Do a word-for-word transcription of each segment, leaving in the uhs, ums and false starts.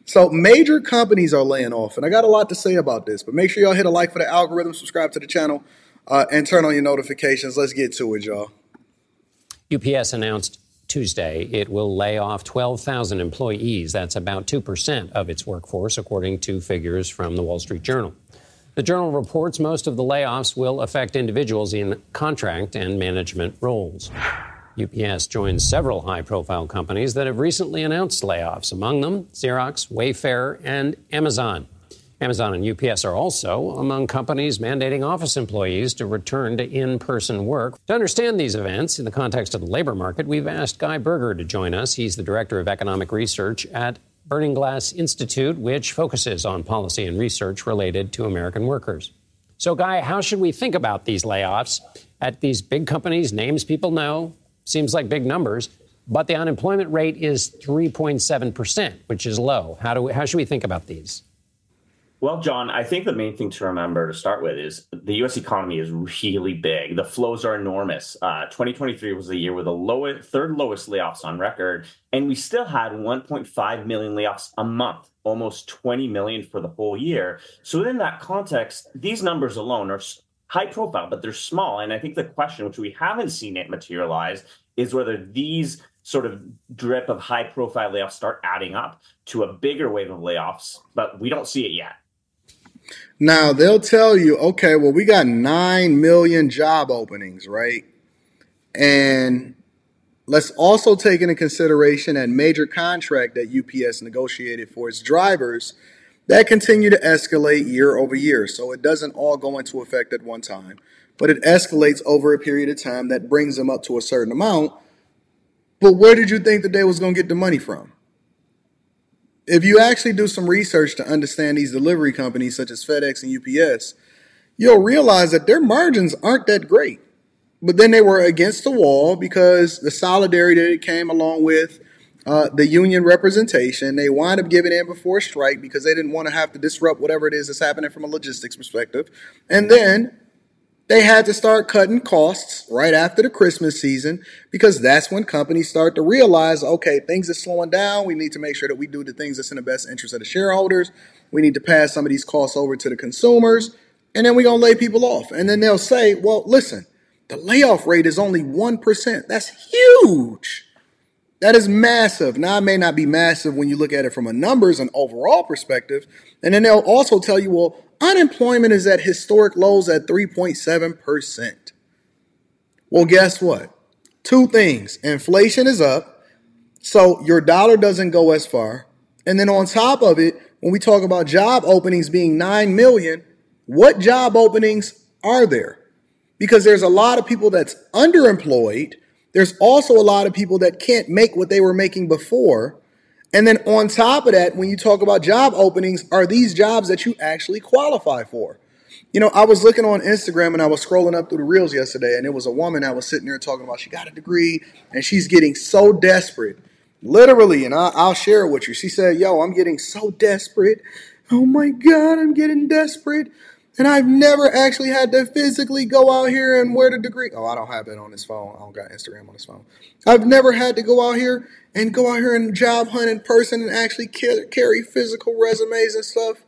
So major companies are laying off, and I got a lot to say about this, but make sure y'all hit a like for the algorithm, subscribe to the channel, uh, and turn on your notifications. Let's get to it, y'all. U P S announced Tuesday it will lay off twelve thousand employees. That's about two percent of its workforce, according to figures from the Wall Street Journal. The Journal reports most of the layoffs will affect individuals in contract and management roles. U P S joins several high-profile companies that have recently announced layoffs, among them Xerox, Wayfair, and Amazon. Amazon and U P S are also among companies mandating office employees to return to in-person work. To understand these events in the context of the labor market, we've asked Guy Berger to join us. He's the Director of Economic Research at Burning Glass Institute, which focuses on policy and research related to American workers. So, Guy, how should we think about these layoffs at these big companies, names people know? Seems like big numbers, but the unemployment rate is three point seven percent, which is low. How do we, how should we think about these? Well, John, I think the main thing to remember to start with is the U S economy is really big. The flows are enormous. Uh, twenty twenty-three was the year with the lowest, third lowest layoffs on record, and we still had one point five million layoffs a month, almost twenty million for the whole year. So within that context, these numbers alone are high profile, but they're small. And I think the question, which we haven't seen it materialize, is whether these sort of drip of high profile layoffs start adding up to a bigger wave of layoffs, but we don't see it yet. Now, they'll tell you, okay, well, we got nine million job openings, right? And let's also take into consideration that major contract that U P S negotiated for its drivers that continue to escalate year over year. So it doesn't all go into effect at one time, but it escalates over a period of time that brings them up to a certain amount. But where did you think that they was going to get the money from? If you actually do some research to understand these delivery companies such as FedEx and U P S, you'll realize that their margins aren't that great. But then they were against the wall because the solidarity that came along with Uh, the union representation. They wind up giving in before a strike because they didn't want to have to disrupt whatever it is that's happening from a logistics perspective. And then they had to start cutting costs right after the Christmas season because that's when companies start to realize, okay, things are slowing down. We need to make sure that we do the things that's in the best interest of the shareholders. We need to pass some of these costs over to the consumers. And then we're going to lay people off. And then they'll say, well, listen, the layoff rate is only one percent. That's huge. That is massive. Now, it may not be massive when you look at it from a numbers and overall perspective. And then they'll also tell you, well, unemployment is at historic lows at three point seven percent. Well, guess what? Two things. Inflation is up, so your dollar doesn't go as far. And then on top of it, when we talk about job openings being nine million, what job openings are there? Because there's a lot of people that's underemployed. There's also a lot of people that can't make what they were making before. And then on top of that, when you talk about job openings, are these jobs that you actually qualify for? You know, I was looking on Instagram and I was scrolling up through the reels yesterday, and there was a woman that was sitting there talking about she got a degree and she's getting so desperate. Literally, and I'll, I'll share it with you. She said, yo, I'm getting so desperate. Oh my God, I'm getting desperate. And I've never actually had to physically go out here and wear the degree. Oh, I don't have it on this phone. I don't got Instagram on this phone. I've never had to go out here and go out here and job hunt in person and actually carry physical resumes and stuff.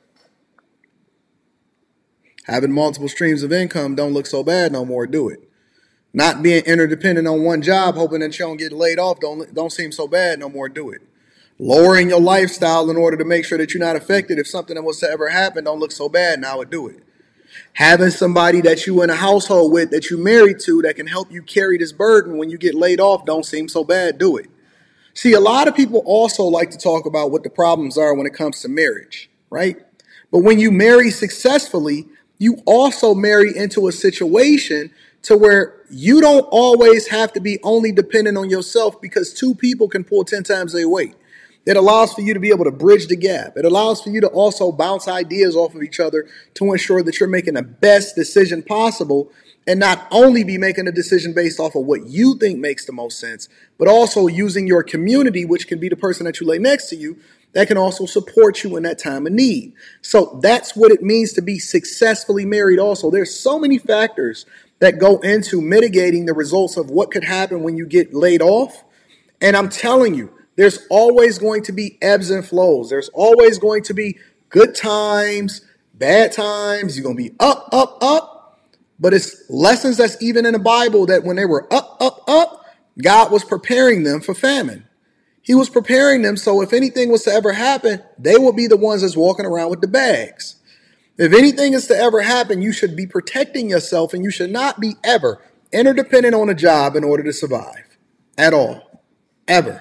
Having multiple streams of income don't look so bad no more, do it? Not being interdependent on one job, hoping that you don't get laid off, don't, don't seem so bad no more, do it? Lowering your lifestyle in order to make sure that you're not affected if something that was to ever happen don't look so bad, now it do it. Having somebody that you in a household with that you married to that can help you carry this burden when you get laid off don't seem so bad, do it. See, a lot of people also like to talk about what the problems are when it comes to marriage, right? But when you marry successfully, you also marry into a situation to where you don't always have to be only dependent on yourself because two people can pull ten times their weight. It allows for you to be able to bridge the gap. It allows for you to also bounce ideas off of each other to ensure that you're making the best decision possible and not only be making a decision based off of what you think makes the most sense, but also using your community, which can be the person that you lay next to you, that can also support you in that time of need. So that's what it means to be successfully married also. There's so many factors that go into mitigating the results of what could happen when you get laid off. And I'm telling you, There's always going to be ebbs and flows. There's always going to be good times, bad times. You're going to be up, up, up. But it's lessons that's even in the Bible that when they were up, up, up, God was preparing them for famine. He was preparing them so if anything was to ever happen, they would be the ones that's walking around with the bags. If anything is to ever happen, you should be protecting yourself and you should not be ever interdependent on a job in order to survive at all. Ever.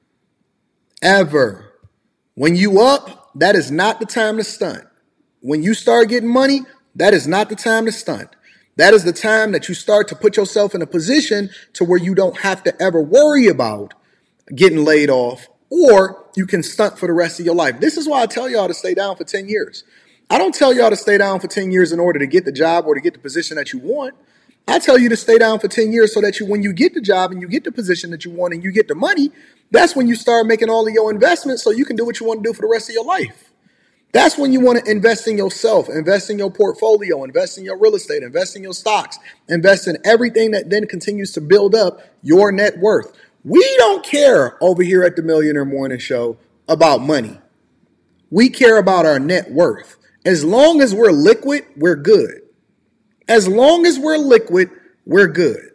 Ever. When you up, that is not the time to stunt. When you start getting money, that is not the time to stunt. That is the time that you start to put yourself in a position to where you don't have to ever worry about getting laid off, or you can stunt for the rest of your life. This is why I tell y'all to stay down for ten years. I don't tell y'all to stay down for ten years in order to get the job or to get the position that you want. I tell you to stay down for ten years so that you, when you get the job and you get the position that you want and you get the money, that's when you start making all of your investments so you can do what you want to do for the rest of your life. That's when you want to invest in yourself, invest in your portfolio, invest in your real estate, invest in your stocks, invest in everything that then continues to build up your net worth. We don't care over here at the Millionaire Morning Show about money. We care about our net worth. As long as we're liquid, we're good. As long as we're liquid, we're good.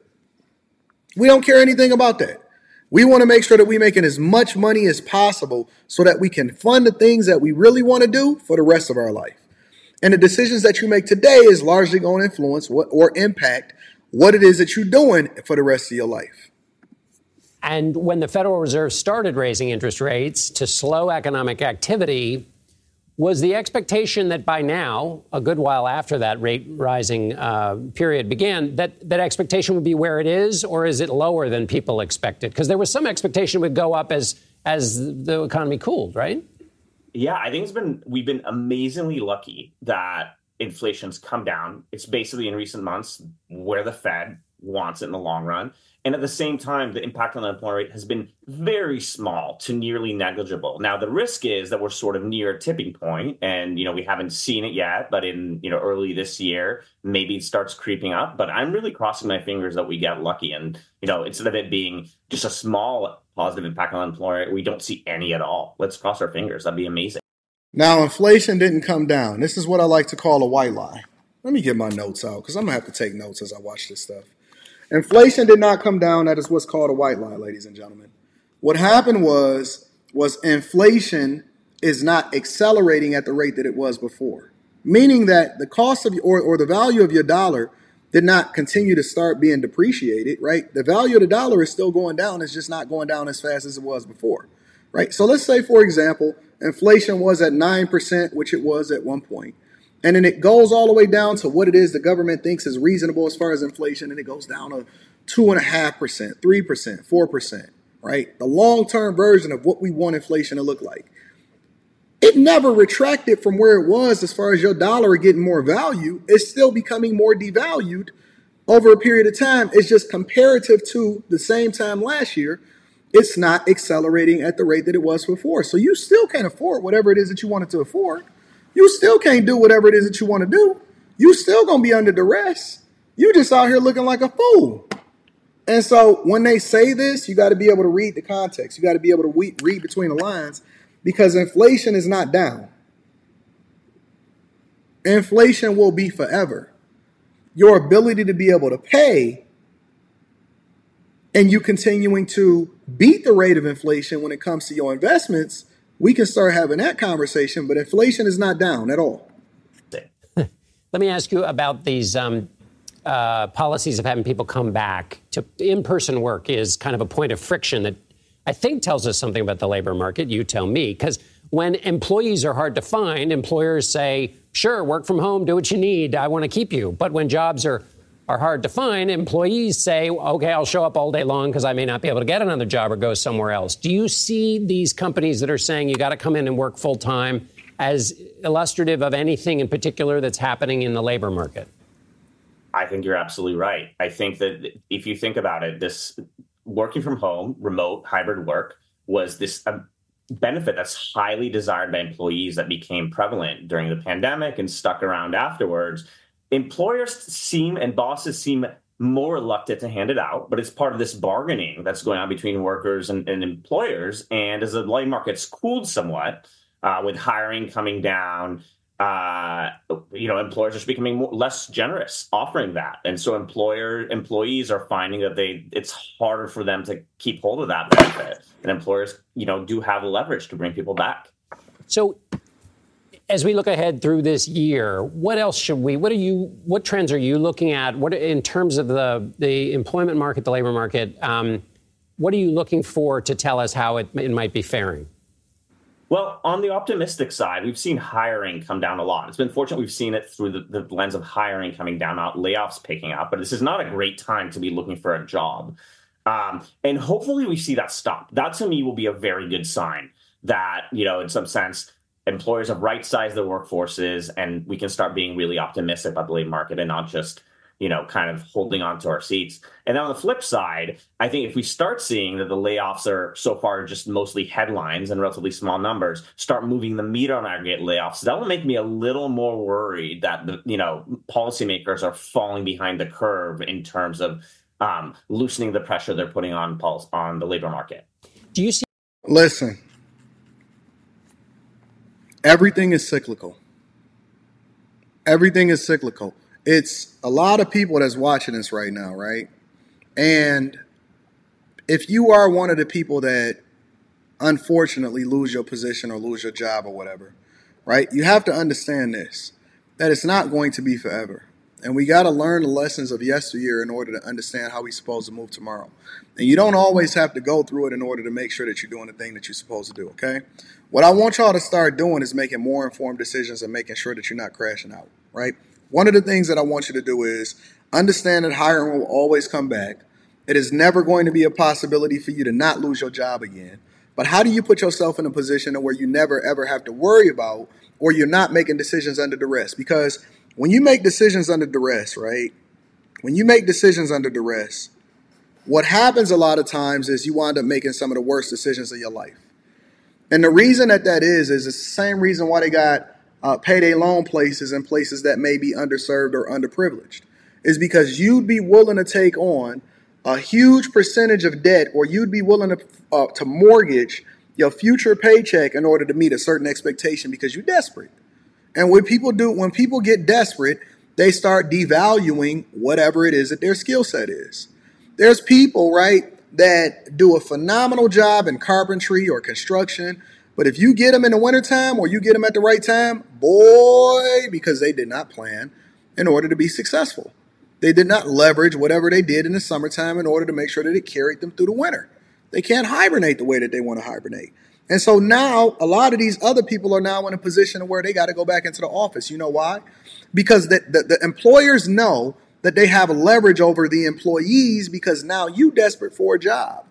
We don't care anything about that. We want to make sure that we're making as much money as possible so that we can fund the things that we really want to do for the rest of our life. And the decisions that you make today is largely going to influence what or impact what it is that you're doing for the rest of your life. And when the Federal Reserve started raising interest rates to slow economic activity, was the expectation that by now, a good while after that rate rising uh, period began, that that expectation would be where it is, or is it lower than people expected? Because there was some expectation it would go up as as the economy cooled, right? Yeah, I think it's been we've been amazingly lucky that inflation's come down. It's basically in recent months where the Fed wants it in the long run. And at the same time, the impact on the unemployment rate has been very small to nearly negligible. Now, the risk is that we're sort of near a tipping point and, you know, we haven't seen it yet, but in, you know, early this year, maybe it starts creeping up. But I'm really crossing my fingers that we get lucky. And, you know, instead of it being just a small positive impact on unemployment rate, we don't see any at all. Let's cross our fingers. That'd be amazing. Now, inflation didn't come down. This is what I like to call a white lie. Let me get my notes out because I'm going to have to take notes as I watch this stuff. Inflation did not come down. That is what's called a white lie, ladies and gentlemen. What happened was, was inflation is not accelerating at the rate that it was before, meaning that the cost of or, or the value of your dollar did not continue to start being depreciated, right? The value of the dollar is still going down. It's just not going down as fast as it was before, right? So let's say, for example, inflation was at nine percent, which it was at one point. And then it goes all the way down to what it is the government thinks is reasonable as far as inflation. And it goes down to two point five percent, three percent, four percent, right? The long-term version of what we want inflation to look like. It never retracted from where it was as far as your dollar getting more value. It's still becoming more devalued over a period of time. It's just comparative to the same time last year. It's not accelerating at the rate that it was before. So you still can't afford whatever it is that you wanted to afford. You still can't do whatever it is that you want to do. You still going to be under duress. You just out here looking like a fool. And so when they say this, you got to be able to read the context. You got to be able to we- read between the lines because inflation is not down. Inflation will be forever. Your ability to be able to pay and you continuing to beat the rate of inflation when it comes to your investments, we can start having that conversation, but inflation is not down at all. Let me ask you about these um, uh, policies of having people come back to in-person work is kind of a point of friction that I think tells us something about the labor market. You tell me, because when employees are hard to find, employers say, sure, work from home, do what you need. I want to keep you. But when jobs are are hard to find, employees say, OK, I'll show up all day long because I may not be able to get another job or go somewhere else. Do you see these companies that are saying you got to come in and work full time as illustrative of anything in particular that's happening in the labor market? I think you're absolutely right. I think that if you think about it, this working from home, remote, hybrid work was this uh, benefit that's highly desired by employees that became prevalent during the pandemic and stuck around afterwards. Employers seem and bosses seem more reluctant to hand it out, but it's part of this bargaining that's going on between workers and, and employers. And as the labor market's cooled somewhat, uh, with hiring coming down, uh, you know, employers are becoming more, less generous offering that. And so employer employees are finding that they it's harder for them to keep hold of that benefit. And employers, you know, do have leverage to bring people back. So as we look ahead through this year, what else should we, what are you, what trends are you looking at? What in terms of the, the employment market, the labor market, um, what are you looking for to tell us how it, it might be faring? Well, on the optimistic side, we've seen hiring come down a lot. It's been fortunate we've seen it through the, the lens of hiring coming down, not layoffs picking up. But this is not a great time to be looking for a job. Um, and hopefully we see that stop. That to me will be a very good sign that, you know, in some sense, employers have right-sized their workforces and we can start being really optimistic about the labor market and not just, you know, kind of holding on to our seats. And then on the flip side, I think if we start seeing that the layoffs are so far just mostly headlines and relatively small numbers, start moving the meter on aggregate layoffs, that will make me a little more worried that, the, you know, policymakers are falling behind the curve in terms of um, loosening the pressure they're putting on pulse, on the labor market. Do you see? Listen, everything is cyclical. Everything is cyclical. It's a lot of people that's watching this right now, right? And if you are one of the people that unfortunately lose your position or lose your job or whatever, right? You have to understand this, that it's not going to be forever. And we got to learn the lessons of yesteryear in order to understand how we're supposed to move tomorrow. And you don't always have to go through it in order to make sure that you're doing the thing that you're supposed to do, okay? What I want y'all to start doing is making more informed decisions and making sure that you're not crashing out, right? One of the things that I want you to do is understand that hiring will always come back. It is never going to be a possibility for you to not lose your job again. But how do you put yourself in a position where you never, ever have to worry about or you're not making decisions under duress? Because when you make decisions under duress, right, when you make decisions under duress, what happens a lot of times is you wind up making some of the worst decisions of your life. And the reason that that is, is it's the same reason why they got Uh, payday loan places and places that may be underserved or underprivileged, is because you'd be willing to take on a huge percentage of debt, or you'd be willing to uh, to mortgage your future paycheck in order to meet a certain expectation because you're desperate. And when people do, when people get desperate, they start devaluing whatever it is that their skill set is. There's people, right, that do a phenomenal job in carpentry or construction. But if you get them in the wintertime or you get them at the right time, boy, because they did not plan in order to be successful. They did not leverage whatever they did in the summertime in order to make sure that it carried them through the winter. They can't hibernate the way that they want to hibernate. And so now a lot of these other people are now in a position where they got to go back into the office. You know why? Because the, the, the employers know that they have leverage over the employees because now you desperate for a job.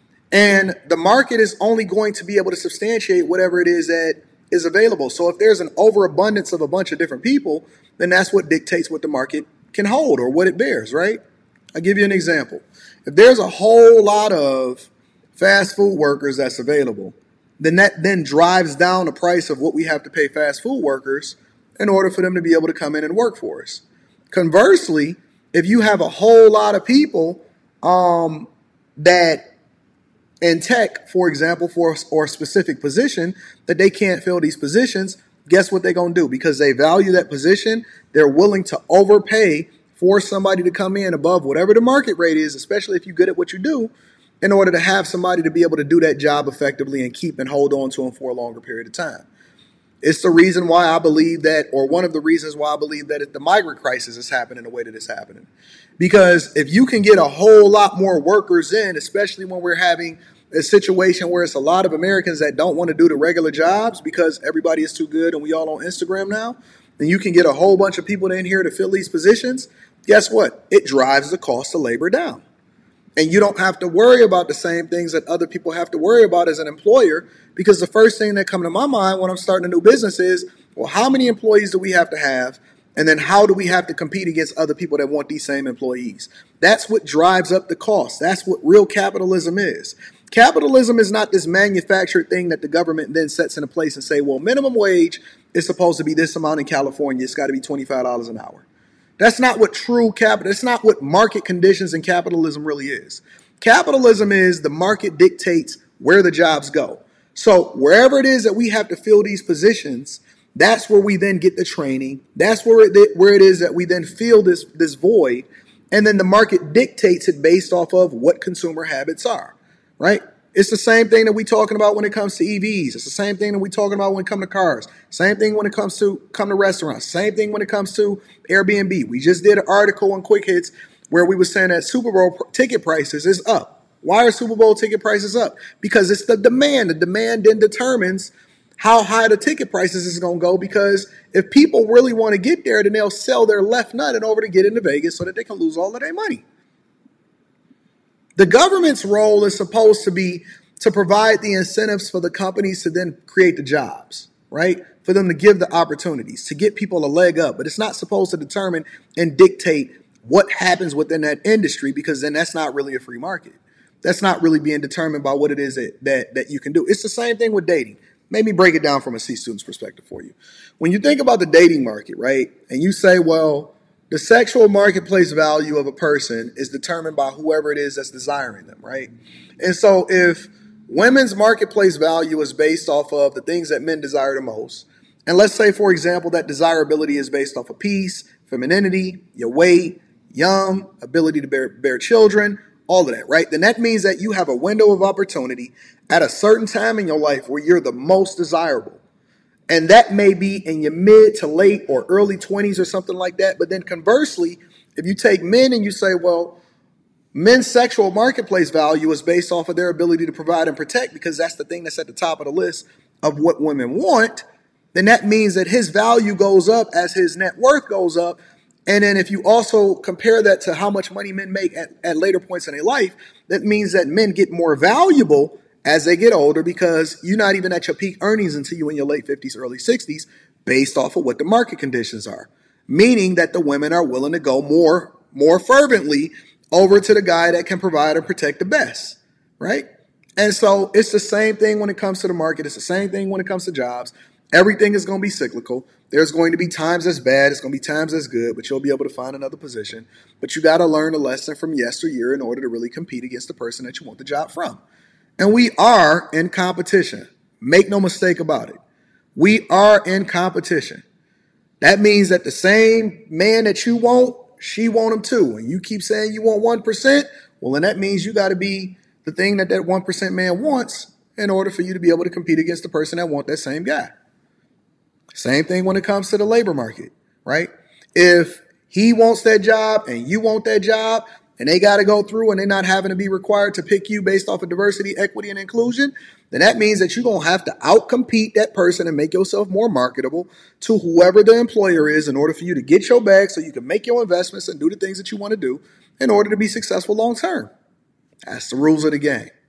And the market is only going to be able to substantiate whatever it is that is available. So if there's an overabundance of a bunch of different people, then that's what dictates what the market can hold or what it bears, right? I'll give you an example. If there's a whole lot of fast food workers that's available, then that then drives down the price of what we have to pay fast food workers in order for them to be able to come in and work for us. Conversely, if you have a whole lot of people um, that in tech, for example, for or a specific position that they can't fill these positions, guess what they're going to do? Because they value that position, they're willing to overpay for somebody to come in above whatever the market rate is, especially if you're good at what you do, in order to have somebody to be able to do that job effectively and keep and hold on to them for a longer period of time. It's the reason why I believe that, or one of the reasons why I believe that the migrant crisis is happening the way that it's happening. Because if you can get a whole lot more workers in, especially when we're having a situation where it's a lot of Americans that don't want to do the regular jobs because everybody is too good and we all on Instagram now, then you can get a whole bunch of people in here to fill these positions. Guess what? It drives the cost of labor down. And you don't have to worry about the same things that other people have to worry about as an employer, because the first thing that comes to my mind when I'm starting a new business is, well, how many employees do we have to have? And then how do we have to compete against other people that want these same employees? That's what drives up the cost. That's what real capitalism is. Capitalism is not this manufactured thing that the government then sets into place and say, well, minimum wage is supposed to be this amount in California. It's got to be twenty-five dollars an hour. That's not what true capital, that's not what market conditions and capitalism really is. Capitalism is the market dictates where the jobs go. So wherever it is that we have to fill these positions, that's where we then get the training. That's where it, where it is that we then fill this, this void. And then the market dictates it based off of what consumer habits are, right? It's the same thing that we're talking about when it comes to E Vs. It's the same thing that we're talking about when it comes to cars. Same thing when it comes to come to restaurants. Same thing when it comes to Airbnb. We just did an article on Quick Hits where we were saying that Super Bowl ticket prices is up. Why are Super Bowl ticket prices up? Because it's the demand. The demand then determines how high the ticket prices is going to go, because if people really want to get there, then they'll sell their left nut in order to get into Vegas so that they can lose all of their money. The government's role is supposed to be to provide the incentives for the companies to then create the jobs, right? For them to give the opportunities, to get people a leg up. But it's not supposed to determine and dictate what happens within that industry, because then that's not really a free market. That's not really being determined by what it is that, that, that you can do. It's the same thing with dating. Let me break it down from a C student's perspective for you. When you think about the dating market, right, and you say, well, the sexual marketplace value of a person is determined by whoever it is that's desiring them, right? And so if women's marketplace value is based off of the things that men desire the most, and let's say, for example, that desirability is based off of peace, femininity, your weight, young, ability to bear, bear children, all of that, right? Then that means that you have a window of opportunity at a certain time in your life where you're the most desirable. And that may be in your mid to late or early twenties or something like that. But then conversely, if you take men and you say, well, men's sexual marketplace value is based off of their ability to provide and protect, because that's the thing that's at the top of the list of what women want, then that means that his value goes up as his net worth goes up. And then if you also compare that to how much money men make at, at later points in their life, that means that men get more valuable as they get older, because you're not even at your peak earnings until you're in your late fifties, early sixties, based off of what the market conditions are. Meaning that the women are willing to go more, more fervently over to the guy that can provide and protect the best, right? And so it's the same thing when it comes to the market. It's the same thing when it comes to jobs. Everything is going to be cyclical. There's going to be times that's bad. It's going to be times that's good, but you'll be able to find another position. But you got to learn a lesson from yesteryear in order to really compete against the person that you want the job from. And we are in competition. Make no mistake about it. We are in competition. That means that the same man that you want, she want him too. And you keep saying you want one percent, well, then that means you got to be the thing that that one percent man wants in order for you to be able to compete against the person that want that same guy. Same thing when it comes to the labor market, right? If he wants that job and you want that job, and they got to go through and they're not having to be required to pick you based off of diversity, equity, and inclusion, then that means that you're going to have to outcompete that person and make yourself more marketable to whoever the employer is in order for you to get your bag so you can make your investments and do the things that you want to do in order to be successful long term. That's the rules of the game.